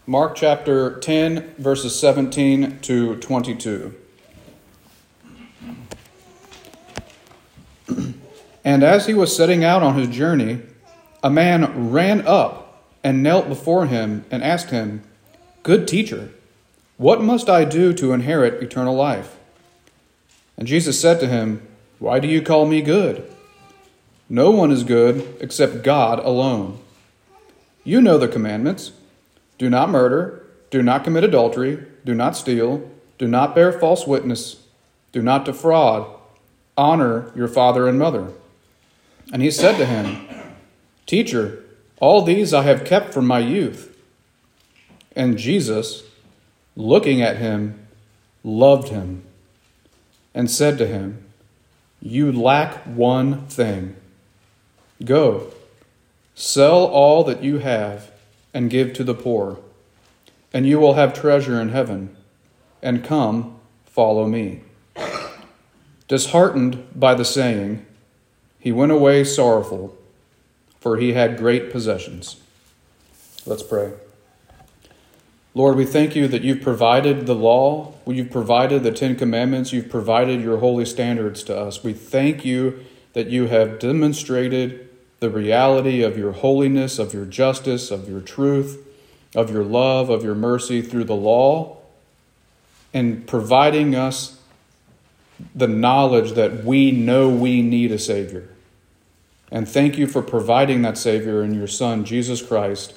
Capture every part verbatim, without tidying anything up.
Mark chapter ten, verses seventeen to twenty-two. And as he was setting out on his journey, a man ran up and knelt before him and asked him, "Good teacher, what must I do to inherit eternal life?" And Jesus said to him, "Why do you call me good? No one is good except God alone. You know the commandments. Do not murder, do not commit adultery, do not steal, do not bear false witness, do not defraud, honor your father and mother." And he said to him, "Teacher, all these I have kept from my youth." And Jesus, looking at him, loved him and said to him, "You lack one thing. Go, sell all that you have and give to the poor, and you will have treasure in heaven. And come, follow me." Disheartened by the saying, he went away sorrowful, for he had great possessions. Let's pray. Lord, we thank you that you've provided the law, you've provided the Ten Commandments, you've provided your holy standards to us. We thank you that you have demonstrated the reality of your holiness, of your justice, of your truth, of your love, of your mercy through the law, and providing us the knowledge that we know we need a Savior. And thank you for providing that Savior in your Son, Jesus Christ.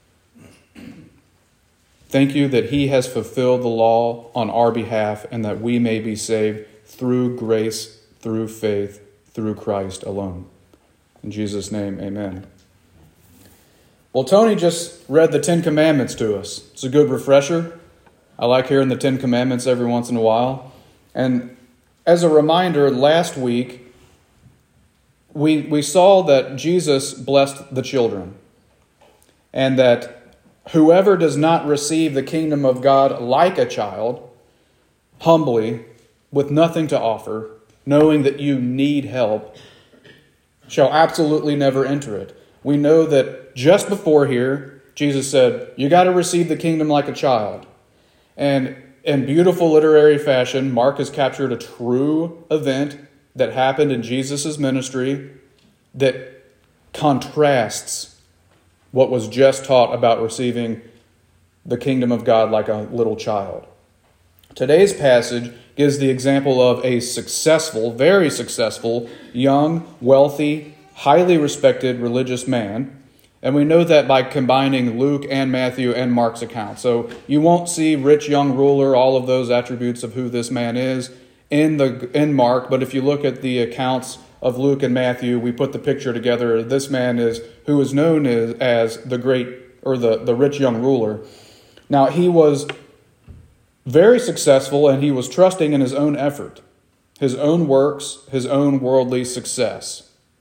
Thank you that he has fulfilled the law on our behalf and that we may be saved through grace, through faith, through Christ alone. In Jesus' name, amen. Well, Tony just read the Ten Commandments to us. It's a good refresher. I like hearing the Ten Commandments every once in a while. And as a reminder, last week, we, we saw that Jesus blessed the children, and that whoever does not receive the kingdom of God like a child, humbly, with nothing to offer, knowing that you need help, shall absolutely never enter it. We know that just before here, Jesus said, you got to receive the kingdom like a child. And in beautiful literary fashion, Mark has captured a true event that happened in Jesus' ministry that contrasts what was just taught about receiving the kingdom of God like a little child. Today's passage gives the example of a successful, very successful, young, wealthy, highly respected religious man. And we know that by combining Luke and Matthew and Mark's account. So you won't see rich young ruler, all of those attributes of who this man is in the in Mark. But if you look at the accounts of Luke and Matthew, we put the picture together. This man is who is known as, as the great or the, the rich young ruler. Now, he was very successful, and he was trusting in his own effort, his own works, his own worldly success.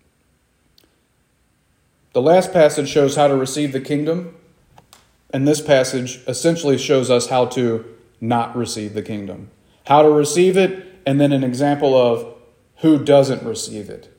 The last passage shows how to receive the kingdom, and this passage essentially shows us how to not receive the kingdom. How to receive it, and then an example of who doesn't receive it.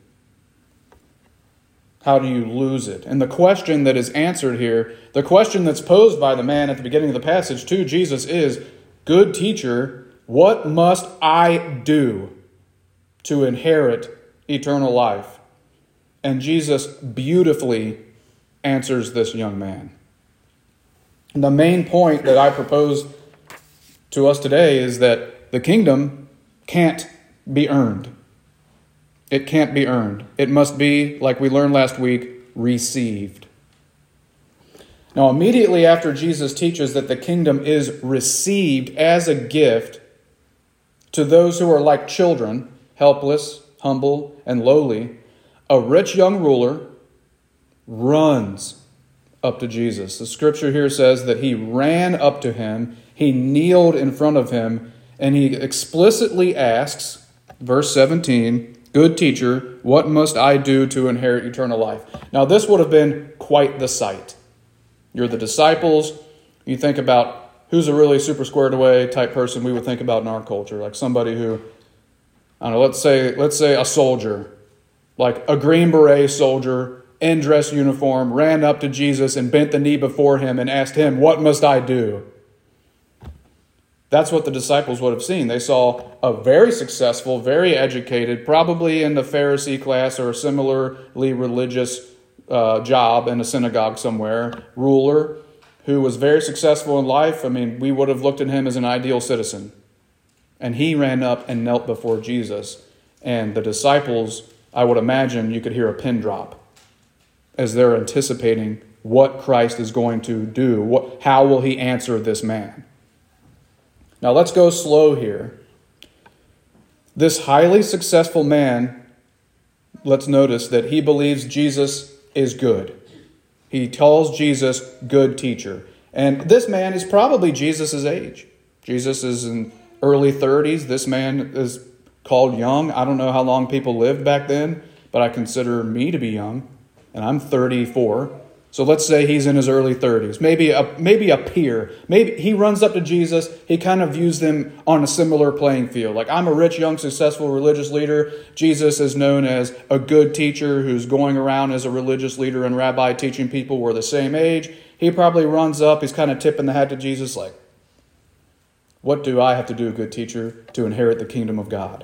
How do you lose it? And the question that is answered here, the question that's posed by the man at the beginning of the passage to Jesus is, "Good teacher, what must I do to inherit eternal life?" And Jesus beautifully answers this young man. And the main point that I propose to us today is that the kingdom can't be earned. It can't be earned. It must be, like we learned last week, received. Now, immediately after Jesus teaches that the kingdom is received as a gift to those who are like children, helpless, humble, and lowly, a rich young ruler runs up to Jesus. The scripture here says that he ran up to him, he kneeled in front of him, and he explicitly asks, verse seventeen, "Good teacher, what must I do to inherit eternal life?" Now, this would have been quite the sight. You're the disciples. You think about who's a really super squared away type person we would think about in our culture, like somebody who, I don't know, let's say, let's say a soldier, like a Green Beret soldier in dress uniform, ran up to Jesus and bent the knee before him and asked him, "What must I do?" That's what the disciples would have seen. They saw a very successful, very educated, probably in the Pharisee class or a similarly religious uh, job in a synagogue somewhere, ruler who was very successful in life. I mean, we would have looked at him as an ideal citizen. And he ran up and knelt before Jesus. And the disciples, I would imagine you could hear a pin drop as they're anticipating what Christ is going to do. What, how will he answer this man? Now let's go slow here. This highly successful man, let's notice that he believes Jesus is good. He calls Jesus good teacher. And this man is probably Jesus' age. Jesus is in early thirties. This man is called young. I don't know how long people lived back then, but I consider me to be young. And I'm thirty-four. So let's say he's in his early thirties, maybe a, maybe a peer. Maybe he runs up to Jesus. He kind of views them on a similar playing field. Like, I'm a rich, young, successful religious leader. Jesus is known as a good teacher who's going around as a religious leader and rabbi teaching people. We're the same age. He probably runs up. He's kind of tipping the hat to Jesus like, "What do I have to do, good teacher, to inherit the kingdom of God?"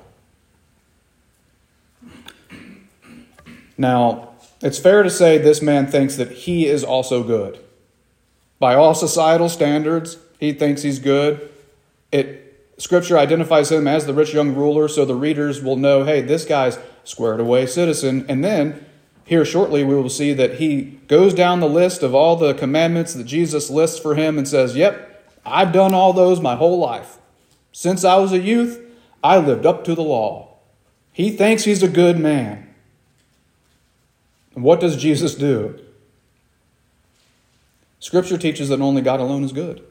Now, it's fair to say this man thinks that he is also good. By all societal standards, he thinks he's good. It Scripture identifies him as the rich young ruler, so the readers will know, hey, this guy's squared away citizen. And then, here shortly, we will see that he goes down the list of all the commandments that Jesus lists for him and says, yep, I've done all those my whole life. Since I was a youth, I lived up to the law. He thinks he's a good man. And what does Jesus do? Scripture teaches that only God alone is good.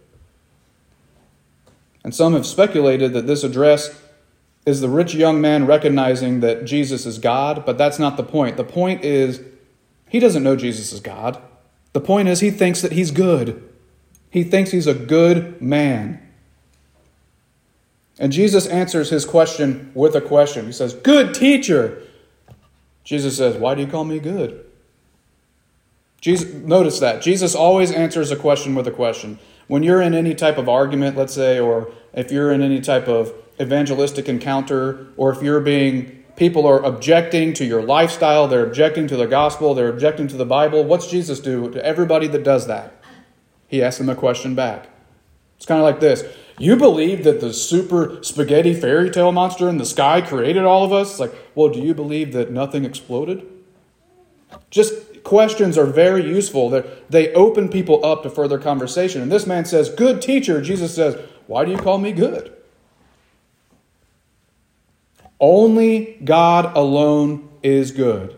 And some have speculated that this address is the rich young man recognizing that Jesus is God, but that's not the point. The point is, he doesn't know Jesus is God. The point is, he thinks that he's good. He thinks he's a good man. And Jesus answers his question with a question. He says, "Good teacher." Jesus says, "Why do you call me good?" Jesus, notice that. Jesus always answers a question with a question. When you're in any type of argument, let's say, or if you're in any type of evangelistic encounter, or if you're being, people are objecting to your lifestyle, they're objecting to the gospel, they're objecting to the Bible, what's Jesus do to everybody that does that? He asks them a question back. It's kind of like this. You believe that the super spaghetti fairy tale monster in the sky created all of us? It's like, well, do you believe that nothing exploded? Just questions are very useful. They're, they open people up to further conversation. And this man says, "Good teacher." Jesus says, "Why do you call me good?" Only God alone is good.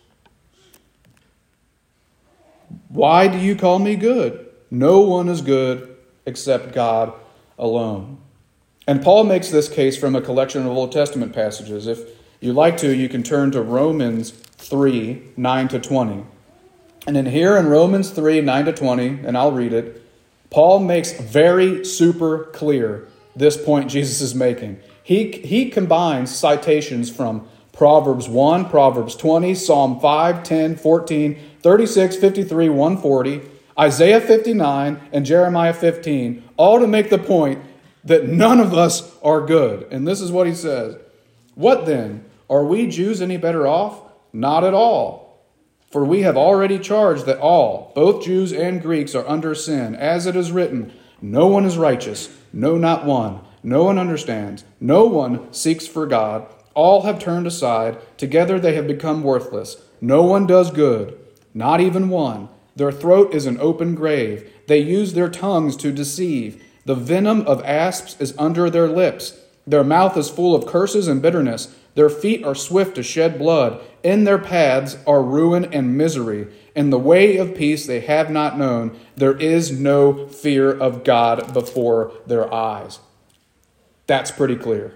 Why do you call me good? No one is good except God alone. And Paul makes this case from a collection of Old Testament passages. If you like to, you can turn to Romans three, nine to twenty. And in here in Romans three, nine to twenty, and I'll read it, Paul makes very super clear this point Jesus is making. He, he combines citations from Proverbs one, Proverbs twenty, Psalm five, ten, fourteen, thirty-six, fifty-three, one forty, Isaiah fifty-nine, and Jeremiah fifteen, all to make the point that none of us are good. And this is what he says. "What then? Are we Jews any better off? Not at all. For we have already charged that all, both Jews and Greeks, are under sin. As it is written, no one is righteous, no, not one. No one understands. No one seeks for God. All have turned aside. Together they have become worthless. No one does good, not even one. Their throat is an open grave. They use their tongues to deceive. The venom of asps is under their lips. Their mouth is full of curses and bitterness. Their feet are swift to shed blood. In their paths are ruin and misery. In the way of peace they have not known. There is no fear of God before their eyes." That's pretty clear.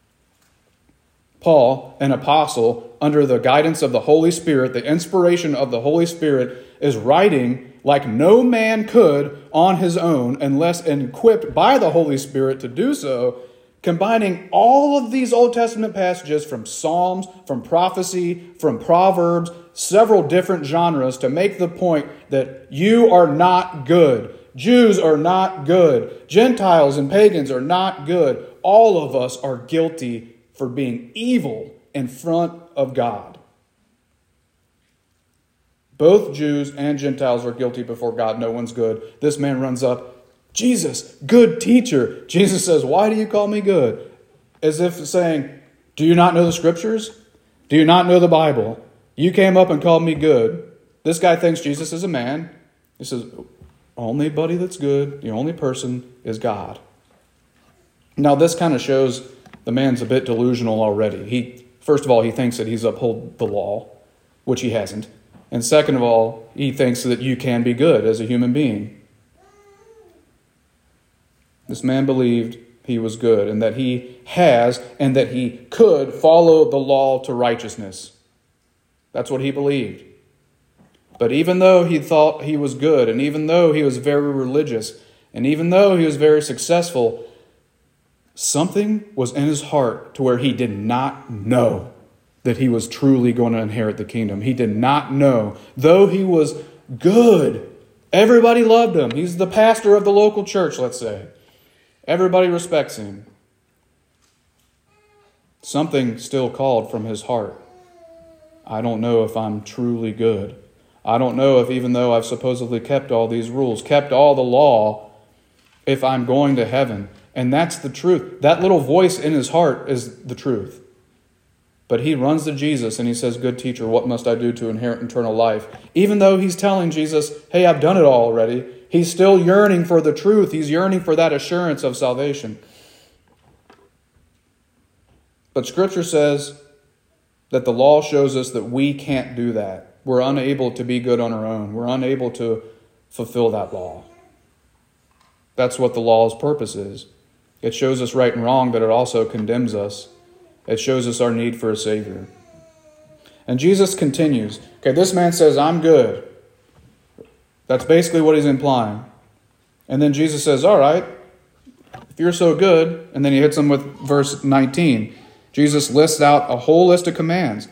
Paul, an apostle, under the guidance of the Holy Spirit, the inspiration of the Holy Spirit, is writing like no man could on his own unless equipped by the Holy Spirit to do so, combining all of these Old Testament passages from Psalms, from prophecy, from Proverbs, several different genres to make the point that you are not good. Jews are not good. Gentiles and pagans are not good. All of us are guilty for being evil in front of God. Both Jews and Gentiles are guilty before God. No one's good. This man runs up, Jesus, good teacher. Jesus says, why do you call me good? As if saying, do you not know the scriptures? Do you not know the Bible? You came up and called me good. This guy thinks Jesus is a man. He says, only buddy that's good, the only person is God. Now this kind of shows the man's a bit delusional already. He, first of all, he thinks that he's upheld the law, which he hasn't. And second of all, he thinks that you can be good as a human being. This man believed he was good and that he has and that he could follow the law to righteousness. That's what he believed. But even though he thought he was good, and even though he was very religious, and even though he was very successful, something was in his heart to where he did not know that he was truly going to inherit the kingdom. He did not know. Though he was good, everybody loved him. He's the pastor of the local church, let's say. Everybody respects him. Something still called from his heart. I don't know if I'm truly good. I don't know if even though I've supposedly kept all these rules, kept all the law, if I'm going to heaven. And that's the truth. That little voice in his heart is the truth. But he runs to Jesus and he says, good teacher, what must I do to inherit eternal life? Even though he's telling Jesus, hey, I've done it all already. He's still yearning for the truth. He's yearning for that assurance of salvation. But Scripture says that the law shows us that we can't do that. We're unable to be good on our own. We're unable to fulfill that law. That's what the law's purpose is. It shows us right and wrong, but it also condemns us. It shows us our need for a Savior. And Jesus continues. Okay, this man says, I'm good. That's basically what he's implying. And then Jesus says, all right, if you're so good, and then he hits him with verse nineteen. Jesus lists out a whole list of commands.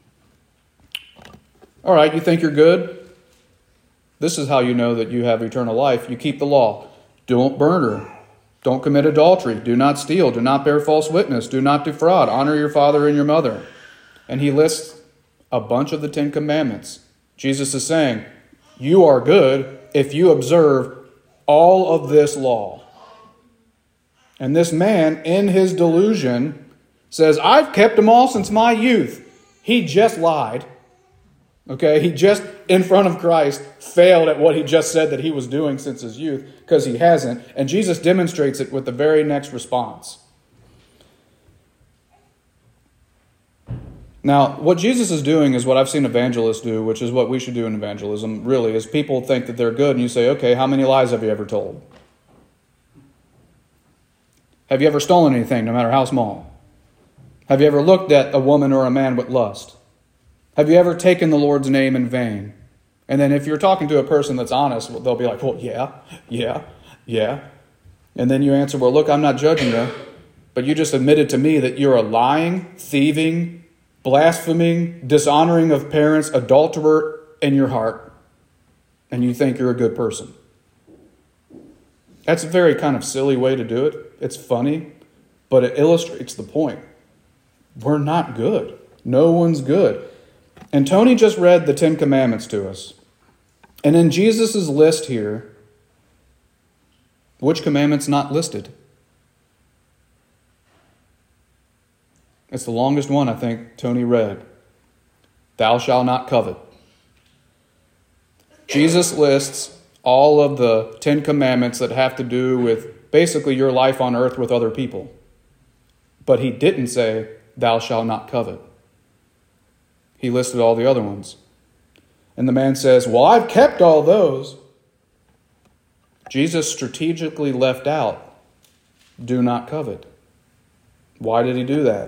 All right, you think you're good? This is how you know that you have eternal life. You keep the law. Don't murder. Don't commit adultery. Do not steal. Do not bear false witness. Do not defraud. Honor your father and your mother. And he lists a bunch of the Ten Commandments. Jesus is saying, you are good if you observe all of this law. And this man, in his delusion, says, I've kept them all since my youth. He just lied. Okay, he just, in front of Christ, failed at what he just said that he was doing since his youth, because he hasn't. And Jesus demonstrates it with the very next response. Now, what Jesus is doing is what I've seen evangelists do, which is what we should do in evangelism, really, is people think that they're good, and you say, okay, how many lies have you ever told? Have you ever stolen anything, no matter how small? Have you ever looked at a woman or a man with lust? Have you ever taken the Lord's name in vain? And then if you're talking to a person that's honest, they'll be like, well, yeah, yeah, yeah. And then you answer, well, look, I'm not judging you, but you just admitted to me that you're a lying, thieving, blaspheming, dishonoring of parents, adulterer in your heart, and you think you're a good person. That's a very kind of silly way to do it. It's funny, but it illustrates the point. We're not good. No one's good. And Tony just read the Ten Commandments to us. And in Jesus' list here, which commandment's not listed? It's the longest one, I think, Tony read. Thou shalt not covet. Jesus lists all of the Ten Commandments that have to do with basically your life on earth with other people. But he didn't say, thou shalt not covet. He listed all the other ones. And the man says, well, I've kept all those. Jesus strategically left out, do not covet. Why did he do that?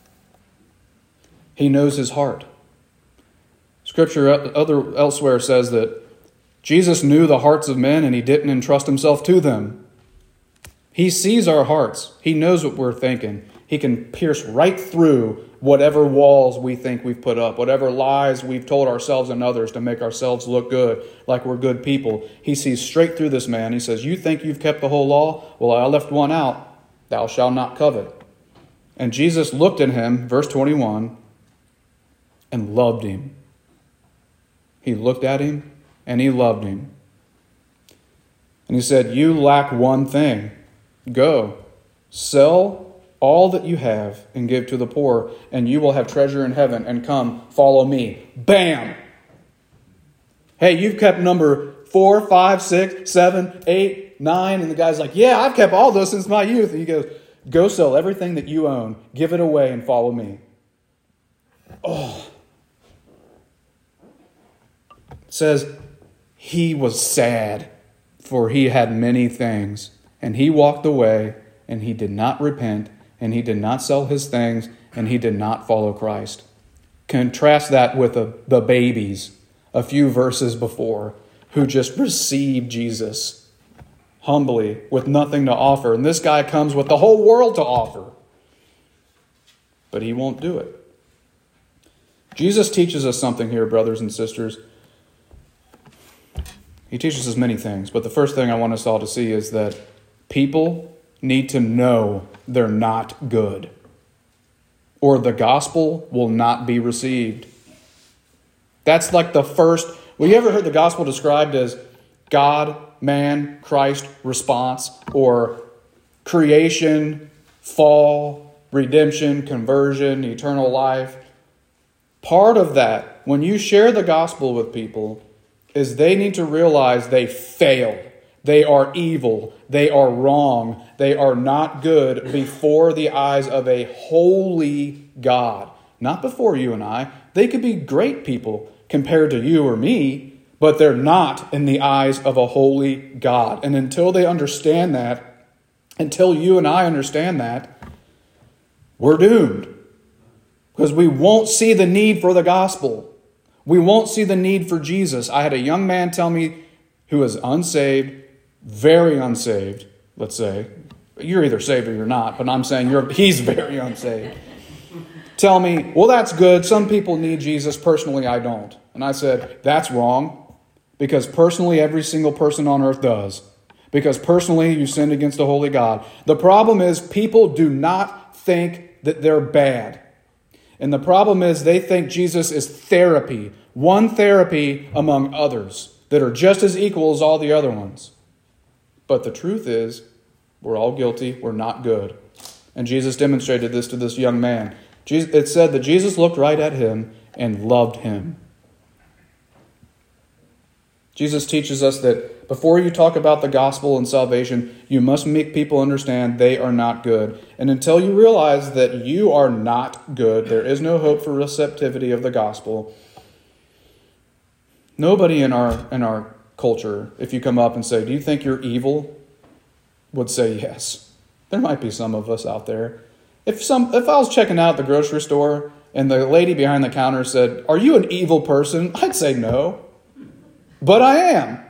He knows his heart. Scripture other elsewhere says that Jesus knew the hearts of men and he didn't entrust himself to them. He sees our hearts. He knows what we're thinking. He can pierce right through whatever walls we think we've put up, whatever lies we've told ourselves and others to make ourselves look good, like we're good people. He sees straight through this man. He says, you think you've kept the whole law? Well, I left one out. Thou shalt not covet. And Jesus looked at him, verse twenty-one, and loved him. He looked at him and he loved him. And he said, you lack one thing. Go, sell all that you have and give to the poor, and you will have treasure in heaven, and come, follow me. Bam! Hey, you've kept number four, five, six, seven, eight, nine, and the guy's like, yeah, I've kept all those since my youth. And he goes, go sell everything that you own, give it away, and follow me. Oh. It says, he was sad, for he had many things, and he walked away, and he did not repent, and he did not sell his things, and he did not follow Christ. Contrast that with the, the babies a few verses before, who just received Jesus humbly with nothing to offer. And this guy comes with the whole world to offer. But he won't do it. Jesus teaches us something here, brothers and sisters. He teaches us many things, but the first thing I want us all to see is that people need to know they're not good, or the gospel will not be received. That's like the first. Well, you ever heard the gospel described as God, man, Christ response, or creation, fall, redemption, conversion, eternal life? Part of that, when you share the gospel with people, is they need to realize they failed. They are evil. They are wrong. They are not good before the eyes of a holy God. Not before you and I. They could be great people compared to you or me, but they're not in the eyes of a holy God. And until they understand that, until you and I understand that, we're doomed. Because we won't see the need for the gospel. We won't see the need for Jesus. I had a young man tell me who is unsaved, very unsaved, let's say. You're either saved or you're not, but I'm saying you're he's very unsaved. Tell me, well, that's good. Some people need Jesus. Personally, I don't. And I said, that's wrong. Because personally, every single person on earth does. Because personally, you sinned against a holy God. The problem is people do not think that they're bad. And the problem is they think Jesus is therapy. One therapy among others that are just as equal as all the other ones. But the truth is, we're all guilty. We're not good. And Jesus demonstrated this to this young man. It said that Jesus looked right at him and loved him. Jesus teaches us that before you talk about the gospel and salvation, you must make people understand they are not good. And until you realize that you are not good, there is no hope for receptivity of the gospel. Nobody in our in our culture, if you come up and say, do you think you're evil? Would say yes. There might be some of us out there. If some, if I was checking out at the grocery store and the lady behind the counter said, are you an evil person? I'd say no. But I am.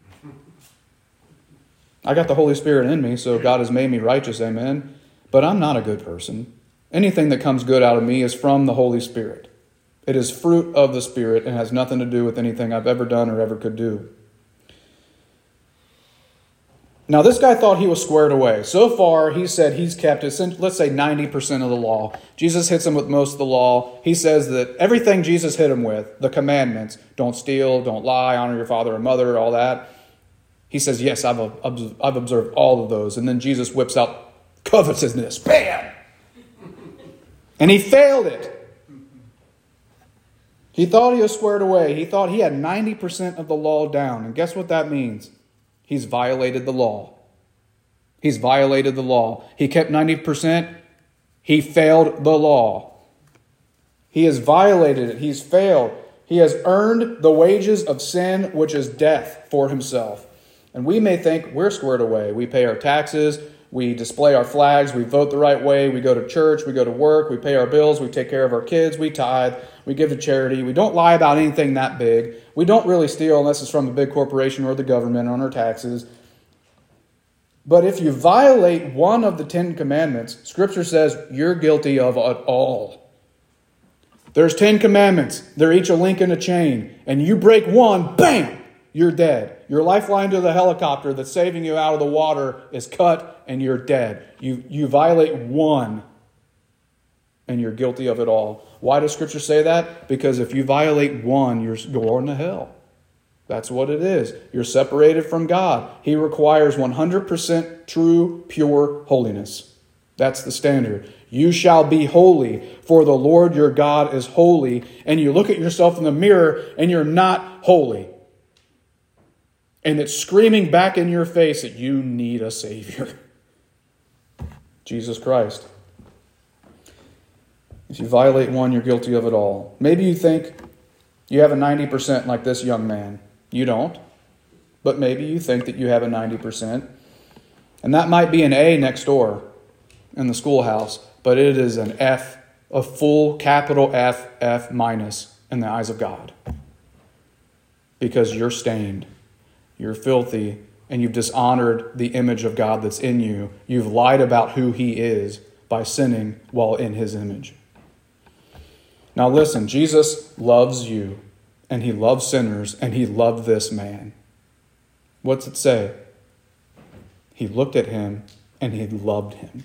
I got the Holy Spirit in me, so God has made me righteous, amen. But I'm not a good person. Anything that comes good out of me is from the Holy Spirit. It is fruit of the Spirit and has nothing to do with anything I've ever done or ever could do. Now, this guy thought he was squared away. So far, he said he's kept, let's say, ninety percent of the law. Jesus hits him with most of the law. He says that everything Jesus hit him with, the commandments, don't steal, don't lie, honor your father and mother, all that. He says, yes, I've, I've observed all of those. And then Jesus whips out covetousness. Bam! And he failed it. He thought he was squared away. He thought he had ninety percent of the law down. And guess what that means? He's violated the law. He's violated the law. He kept ninety percent. He failed the law. He has violated it. He's failed. He has earned the wages of sin, which is death, for himself. And we may think we're squared away. We pay our taxes. We display our flags. We vote the right way. We go to church. We go to work. We pay our bills. We take care of our kids. We tithe. We give to charity. We don't lie about anything that big. We don't really steal unless it's from a big corporation or the government on our taxes. But if you violate one of the Ten Commandments, Scripture says you're guilty of it all. There's ten commandments. They're each a link in a chain. And you break one, bam, you're dead. Your lifeline to the helicopter that's saving you out of the water is cut and you're dead. You, you violate one and you're guilty of it all. Why does Scripture say that? Because if you violate one, you're going to hell. That's what it is. You're separated from God. He requires one hundred percent true, pure holiness. That's the standard. You shall be holy, for the Lord your God is holy. And you look at yourself in the mirror and you're not holy. And it's screaming back in your face that you need a Savior. Jesus Christ. If you violate one, you're guilty of it all. Maybe you think you have a ninety percent like this young man. You don't. But maybe you think that you have a ninety percent. And that might be an A next door in the schoolhouse. But it is an F, a full capital F, F minus in the eyes of God. Because you're stained. You're filthy. And you've dishonored the image of God that's in you. You've lied about who He is by sinning while in His image. Now listen, Jesus loves you. And He loves sinners, and He loved this man. What's it say? He looked at him, and He loved him.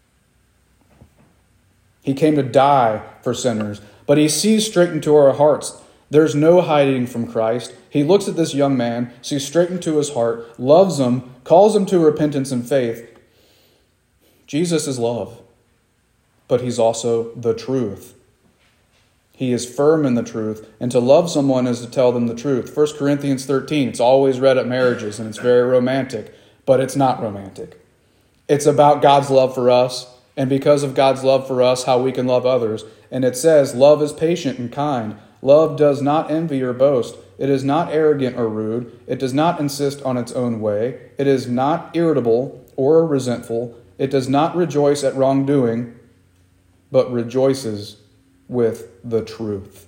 He came to die for sinners, but He sees straight into our hearts. There's no hiding from Christ. He looks at this young man, sees straight into his heart, loves him, calls him to repentance and faith. Jesus is love, but He's also the truth. He is firm in the truth, and to love someone is to tell them the truth. First Corinthians thirteen, it's always read at marriages, and it's very romantic, but it's not romantic. It's about God's love for us, and because of God's love for us, how we can love others. And it says, love is patient and kind. Love does not envy or boast. It is not arrogant or rude. It does not insist on its own way. It is not irritable or resentful. It does not rejoice at wrongdoing, but rejoices with the truth.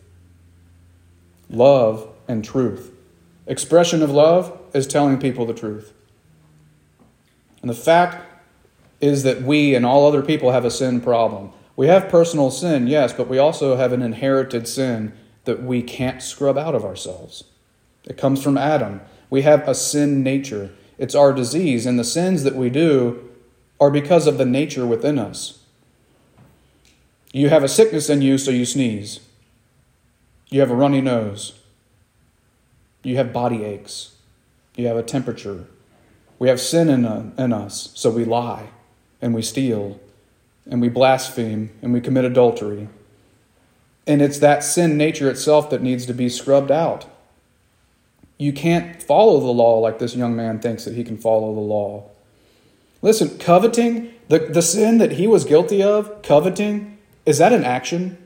Love and truth. Expression of love is telling people the truth. And the fact is that we and all other people have a sin problem. We have personal sin, yes, but we also have an inherited sin that we can't scrub out of ourselves. It comes from Adam. We have a sin nature. It's our disease, and the sins that we do are because of the nature within us. You have a sickness in you, so you sneeze. You have a runny nose. You have body aches. You have a temperature. We have sin in, uh, in us, so we lie, and we steal, and we blaspheme, and we commit adultery. And it's that sin nature itself that needs to be scrubbed out. You can't follow the law like this young man thinks that he can follow the law. Listen, coveting, the, the sin that he was guilty of, coveting, is that an action?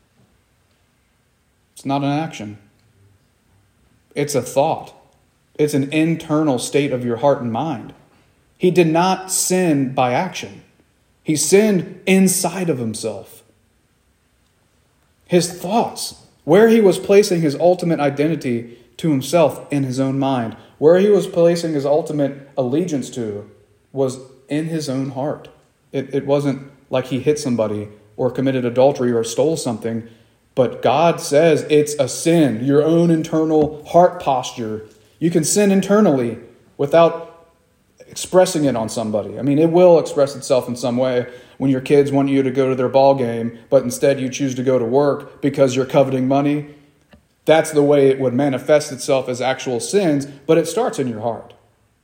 It's not an action. It's a thought. It's an internal state of your heart and mind. He did not sin by action. He sinned inside of himself. His thoughts, where he was placing his ultimate identity to himself in his own mind, where he was placing his ultimate allegiance to, was in his own heart. It, it wasn't like he hit somebody or committed adultery or stole something, but God says it's a sin, your own internal heart posture. You can sin internally without expressing it on somebody. I mean, it will express itself in some way when your kids want you to go to their ball game, but instead you choose to go to work because you're coveting money. That's the way it would manifest itself as actual sins, but it starts in your heart.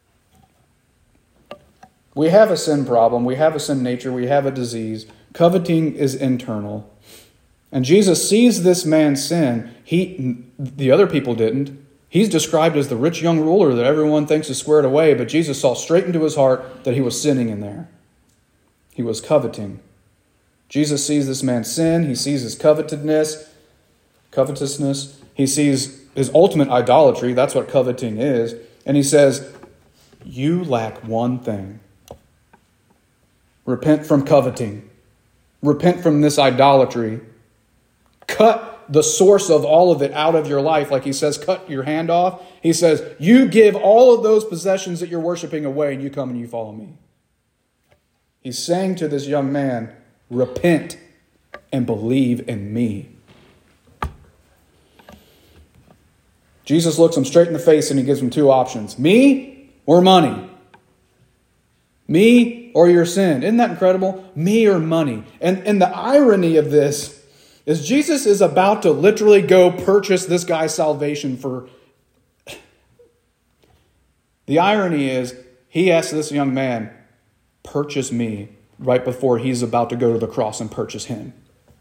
We have a sin problem. We have a sin nature. We have a disease. Coveting is internal. And Jesus sees this man's sin. He, the other people didn't. He's described as the rich young ruler that everyone thinks is squared away, but Jesus saw straight into his heart that he was sinning in there. He was coveting. Jesus sees this man's sin. He sees his covetousness, covetousness. He sees his ultimate idolatry. That's what coveting is. And he says, you lack one thing. Repent from coveting. Repent from this idolatry. Cut the source of all of it out of your life. Like he says, cut your hand off. He says, you give all of those possessions that you're worshiping away and you come and you follow me. He's saying to this young man, repent and believe in me. Jesus looks him straight in the face and he gives him two options. Me or money? Me or your sin? Isn't that incredible? Me or money? And, and the irony of this is Jesus is about to literally go purchase this guy's salvation for... The irony is, he asks this young man, purchase me, right before he's about to go to the cross and purchase him.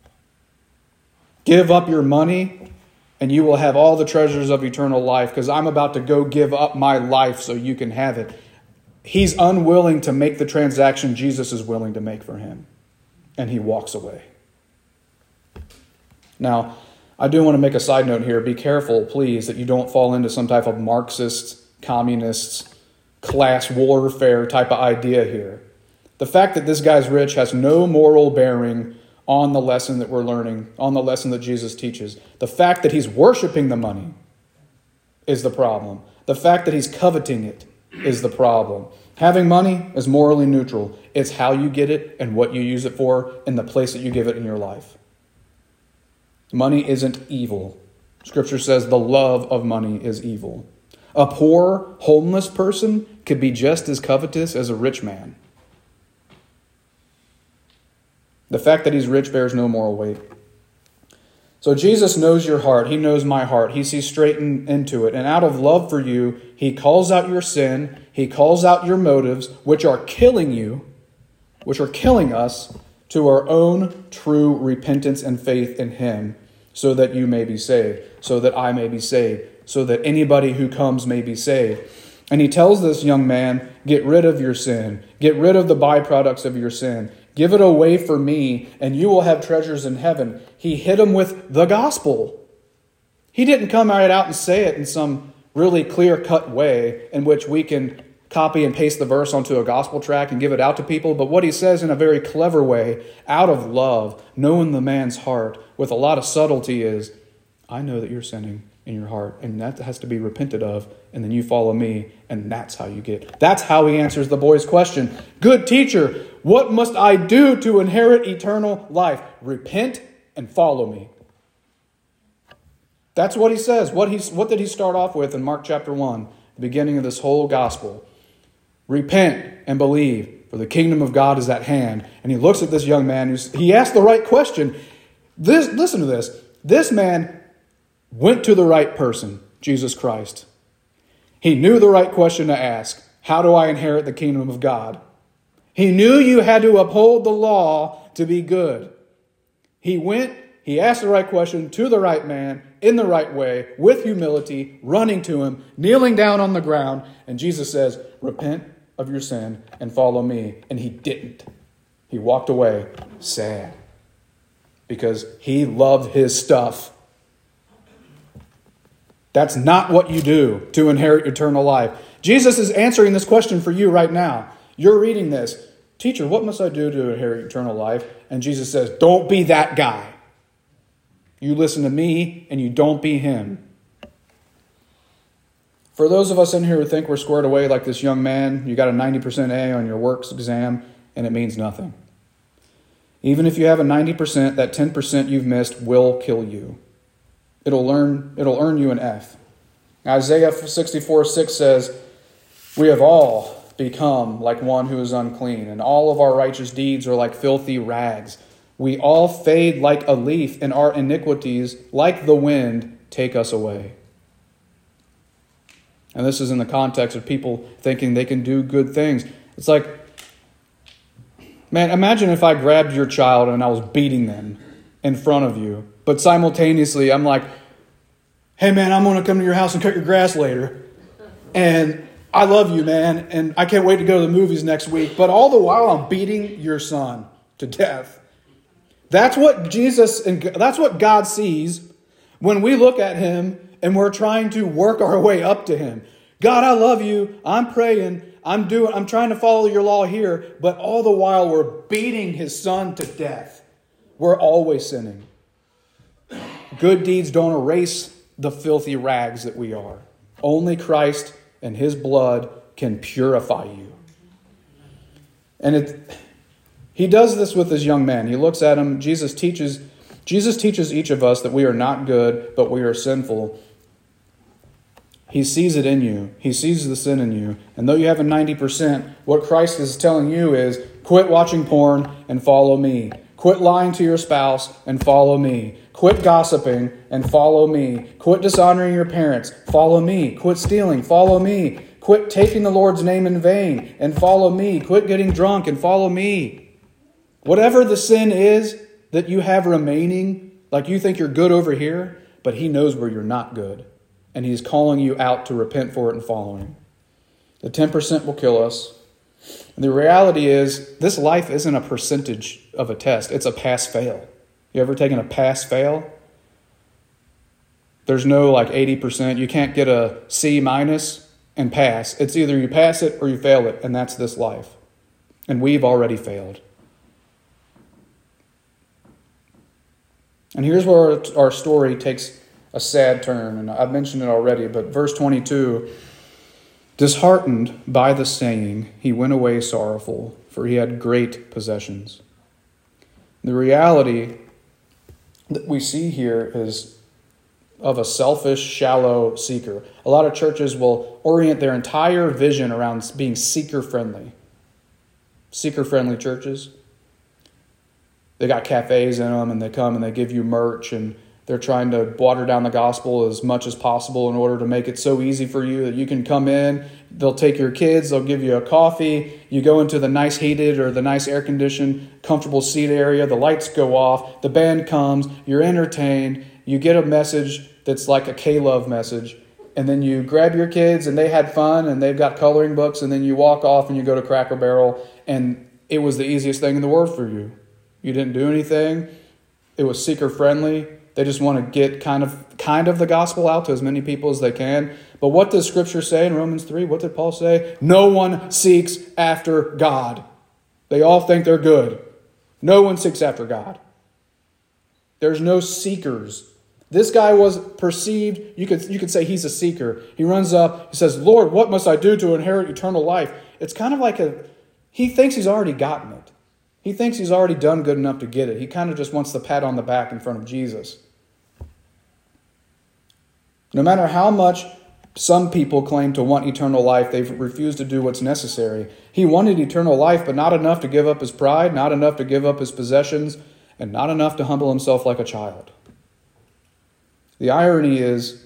Give up your money and you will have all the treasures of eternal life, because I'm about to go give up my life so you can have it. He's unwilling to make the transaction Jesus is willing to make for him. And he walks away. Now, I do want to make a side note here. Be careful, please, that you don't fall into some type of Marxist, communist, class warfare type of idea here. The fact that this guy's rich has no moral bearing on the lesson that we're learning, on the lesson that Jesus teaches. The fact that he's worshiping the money is the problem. The fact that he's coveting it is the problem. Having money is morally neutral. It's how you get it and what you use it for and the place that you give it in your life. Money isn't evil. Scripture says the love of money is evil. A poor, homeless person could be just as covetous as a rich man. The fact that he's rich bears no moral weight. So Jesus knows your heart. He knows my heart. He sees straight in, into it. And out of love for you, he calls out your sin. He calls out your motives, which are killing you, which are killing us, to our own true repentance and faith in him, so that you may be saved, so that I may be saved, so that anybody who comes may be saved. And he tells this young man, get rid of your sin. Get rid of the byproducts of your sin. Give it away for me, and you will have treasures in heaven. He hit him with the gospel. He didn't come right out and say it in some really clear-cut way in which we can copy and paste the verse onto a gospel tract and give it out to people. But what he says in a very clever way, out of love, knowing the man's heart, with a lot of subtlety is, I know that you're sinning in your heart, and that has to be repented of, and then you follow me, and that's how you get. That's how he answers the boy's question. Good teacher, what must I do to inherit eternal life? Repent and follow me. That's what he says. What, he, what did he start off with in Mark chapter one, the beginning of this whole gospel? Repent and believe, for the kingdom of God is at hand. And he looks at this young man. Who's, he asked the right question. This, listen to this. This man went to the right person, Jesus Christ. He knew the right question to ask. How do I inherit the kingdom of God? He knew you had to uphold the law to be good. He went, he asked the right question to the right man, in the right way, with humility, running to him, kneeling down on the ground. And Jesus says, repent of your sin and follow me. And he didn't. He walked away sad because he loved his stuff. That's not what you do to inherit eternal life. Jesus is answering this question for you right now. You're reading this. Teacher, what must I do to inherit eternal life? And Jesus says, don't be that guy. You listen to me and you don't be him. For those of us in here who think we're squared away like this young man, you got a ninety percent A on your works exam and it means nothing. Even if you have a ninety percent, that ten percent you've missed will kill you. It'll learn, it'll earn you an F. Isaiah sixty-four six says, we have all become like one who is unclean, and all of our righteous deeds are like filthy rags. We all fade like a leaf, and our iniquities, like the wind, take us away. And this is in the context of people thinking they can do good things. It's like, man, imagine if I grabbed your child and I was beating them in front of you, but simultaneously I'm like, hey man, I'm going to come to your house and cut your grass later. And I love you, man, and I can't wait to go to the movies next week. But all the while I'm beating your son to death. That's what Jesus and that's what God sees when we look at him and we're trying to work our way up to him. God, I love you. I'm praying. I'm doing I'm trying to follow your law here, but all the while we're beating his son to death. We're always sinning. Good deeds don't erase the filthy rags that we are. Only Christ and his blood can purify you. And it, he does this with this young man. He looks at him. Jesus teaches, Jesus teaches each of us that we are not good, but we are sinful. He sees it in you. He sees the sin in you. And though you have a ninety percent, what Christ is telling you is, quit watching porn and follow me. Quit lying to your spouse and follow me. Quit gossiping and follow me. Quit dishonoring your parents. Follow me. Quit stealing. Follow me. Quit taking the Lord's name in vain and follow me. Quit getting drunk and follow me. Whatever the sin is that you have remaining, like you think you're good over here, but he knows where you're not good. And he's calling you out to repent for it and follow him. The ten percent will kill us. And the reality is, this life isn't a percentage of a test. It's a pass-fail. You ever taken a pass-fail? There's no like eighty percent. You can't get a C minus and pass. It's either you pass it or you fail it, and that's this life. And we've already failed. And here's where our story takes a sad turn. And I've mentioned it already, but verse twenty-two, disheartened by the saying, he went away sorrowful, for he had great possessions. The reality that we see here is of a selfish, shallow seeker. A lot of churches will orient their entire vision around being seeker-friendly. Seeker-friendly churches. They got cafes in them, and they come and they give you merch, and they're trying to water down the gospel as much as possible in order to make it so easy for you that you can come in. They'll take your kids. They'll give you a coffee. You go into the nice heated or the nice air-conditioned, comfortable seat area. The lights go off. The band comes. You're entertained. You get a message that's like a K-Love message. And then you grab your kids, and they had fun, and they've got coloring books. And then you walk off, and you go to Cracker Barrel. And it was the easiest thing in the world for you. You didn't do anything. It was seeker-friendly. They just want to get kind of kind of the gospel out to as many people as they can. But what does Scripture say in Romans three? What did Paul say? No one seeks after God. They all think they're good. No one seeks after God. There's no seekers. This guy was perceived, you could, you could say he's a seeker. He runs up, he says, Lord, what must I do to inherit eternal life? It's kind of like a, he thinks he's already gotten it. He thinks he's already done good enough to get it. He kind of just wants the pat on the back in front of Jesus. No matter how much some people claim to want eternal life, they've refused to do what's necessary. He wanted eternal life, but not enough to give up his pride, not enough to give up his possessions, and not enough to humble himself like a child. The irony is,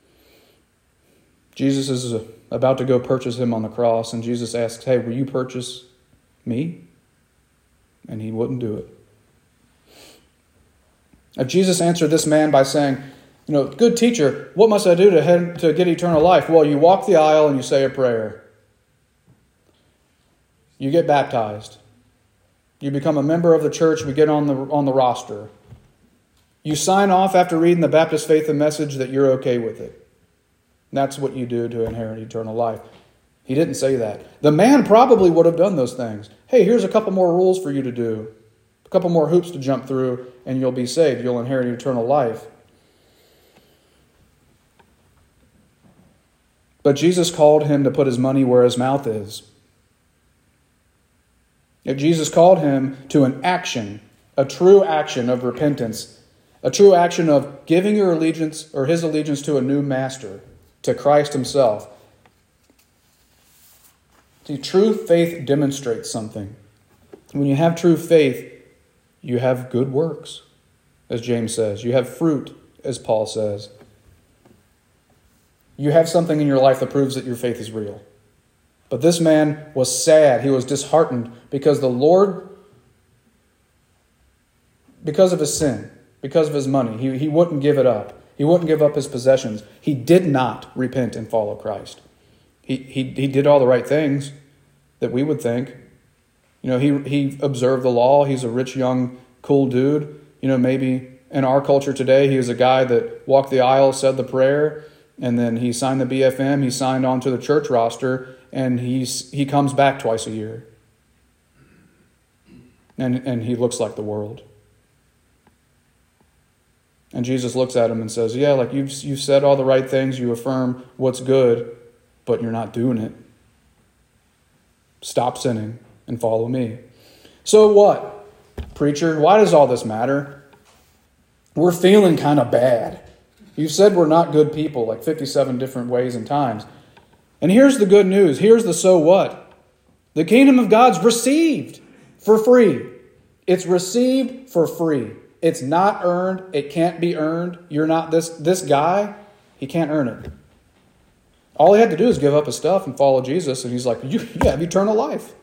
Jesus is about to go purchase him on the cross, and Jesus asks, hey, will you purchase me? And he wouldn't do it. If Jesus answered this man by saying, you know, good teacher, what must I do to, head, to get eternal life? Well, you walk the aisle and you say a prayer. You get baptized. You become a member of the church. We get on the on the roster. You sign off after reading the Baptist Faith and Message that you're okay with it. That's what you do to inherit eternal life. He didn't say that. The man probably would have done those things. Hey, here's a couple more rules for you to do. A couple more hoops to jump through, and you'll be saved. You'll inherit eternal life. But Jesus called him to put his money where his mouth is. If Jesus called him to an action, a true action of repentance, a true action of giving your allegiance or his allegiance to a new master, to Christ himself. See, true faith demonstrates something. When you have true faith, you have good works, as James says. You have fruit, as Paul says. You have something in your life that proves that your faith is real. But this man was sad. He was disheartened because the Lord, because of his sin, because of his money, he, he wouldn't give it up. He wouldn't give up his possessions. He did not repent and follow Christ. He, he, he did all the right things that we would think. You know, he, he observed the law. He's a rich, young, cool dude. You know, maybe in our culture today, he was a guy that walked the aisle, said the prayer, and then he signed the B F M. He signed on to the church roster, and he's he comes back twice a year. And, and he looks like the world. And Jesus looks at him and says, yeah, like you've, you've said all the right things. You affirm what's good, but you're not doing it. Stop sinning and follow me. So what? Preacher, why does all this matter? We're feeling kind of bad. You've said we're not good people, like fifty-seven different ways and times. And here's the good news. Here's the so what. The kingdom of God's received for free. It's received for free. It's not earned. It can't be earned. You're not this, this guy. He can't earn it. All he had to do is give up his stuff and follow Jesus. And he's like, you, you have eternal life.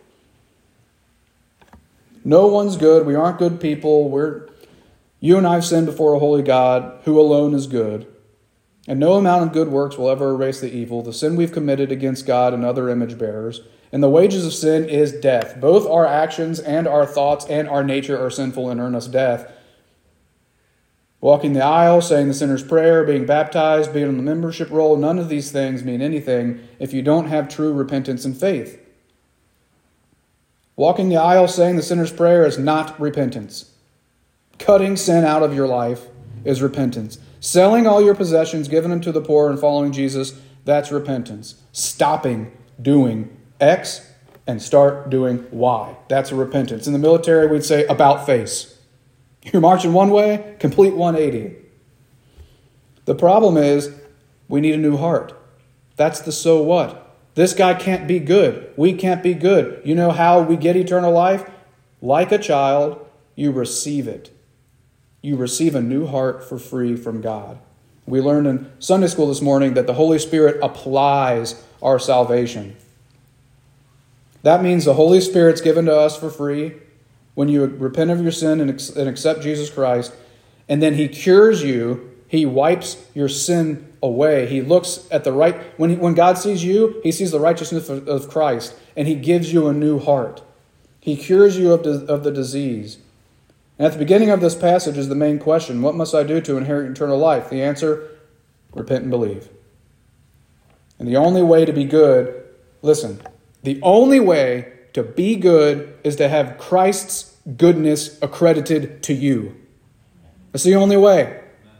No one's good. We aren't good people. We're You and I have sinned before a holy God who alone is good. And no amount of good works will ever erase the evil, the sin we've committed against God and other image bearers. And the wages of sin is death. Both our actions and our thoughts and our nature are sinful and earn us death. Walking the aisle, saying the sinner's prayer, being baptized, being on the membership roll, none of these things mean anything if you don't have true repentance and faith. Walking the aisle, saying the sinner's prayer is not repentance. Cutting sin out of your life is repentance. Selling all your possessions, giving them to the poor, and following Jesus, that's repentance. Stopping doing X and start doing Y. That's a repentance. In the military, we'd say about face. You're marching one way, complete one eighty. The problem is we need a new heart. That's the so what. This guy can't be good. We can't be good. You know how we get eternal life? Like a child, you receive it. You receive a new heart for free from God. We learned in Sunday school this morning that the Holy Spirit applies our salvation. That means the Holy Spirit's given to us for free when you repent of your sin and accept Jesus Christ, and then He cures you. He wipes your sin away. He looks at the right... When, he, when God sees you, He sees the righteousness of, of Christ, and He gives you a new heart. He cures you of, the, of the disease. And at the beginning of this passage is the main question. What must I do to inherit eternal life? The answer, repent and believe. And the only way to be good, listen, the only way to be good is to have Christ's goodness accredited to you. That's the only way.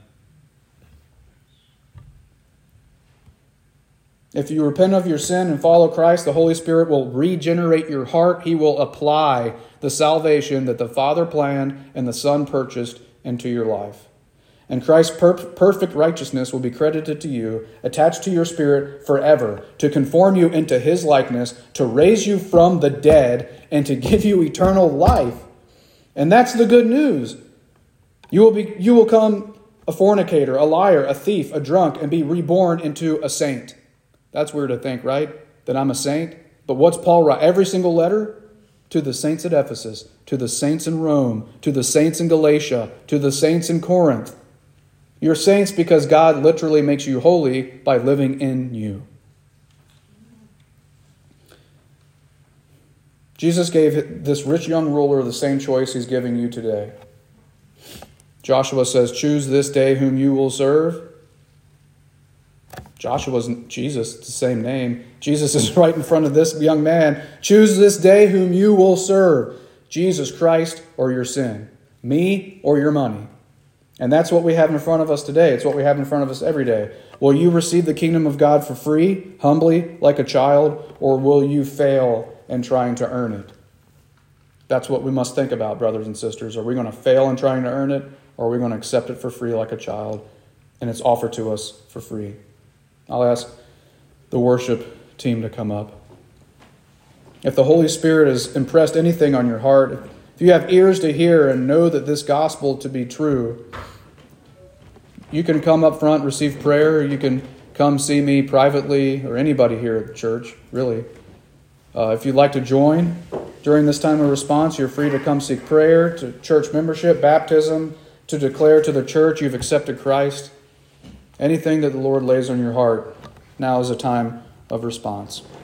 If you repent of your sin and follow Christ, the Holy Spirit will regenerate your heart. He will apply the salvation that the Father planned and the Son purchased into your life. And Christ's per- perfect righteousness will be credited to you, attached to your spirit forever, to conform you into His likeness, to raise you from the dead, and to give you eternal life. And that's the good news. You will be, you will come a fornicator, a liar, a thief, a drunk, and be reborn into a saint. That's weird to think, right? That I'm a saint. But what's Paul write? Every single letter? To the saints at Ephesus, to the saints in Rome, to the saints in Galatia, to the saints in Corinth. You're saints because God literally makes you holy by living in you. Jesus gave this rich young ruler the same choice He's giving you today. Joshua says, choose this day whom you will serve. Joshua wasn't Jesus, it's the same name. Jesus is right in front of this young man. Choose this day whom you will serve. Jesus Christ or your sin. Me or your money. And that's what we have in front of us today. It's what we have in front of us every day. Will you receive the kingdom of God for free, humbly, like a child, or will you fail in trying to earn it? That's what we must think about, brothers and sisters. Are we going to fail in trying to earn it, or are we going to accept it for free like a child, and it's offered to us for free? I'll ask the worship team to come up. If the Holy Spirit has impressed anything on your heart, if you have ears to hear and know that this gospel to be true, you can come up front, receive prayer, or you can come see me privately, or anybody here at the church, really. Uh, if you'd like to join during this time of response, you're free to come seek prayer, to church membership, baptism, to declare to the church you've accepted Christ. Anything that the Lord lays on your heart, now is a time of response.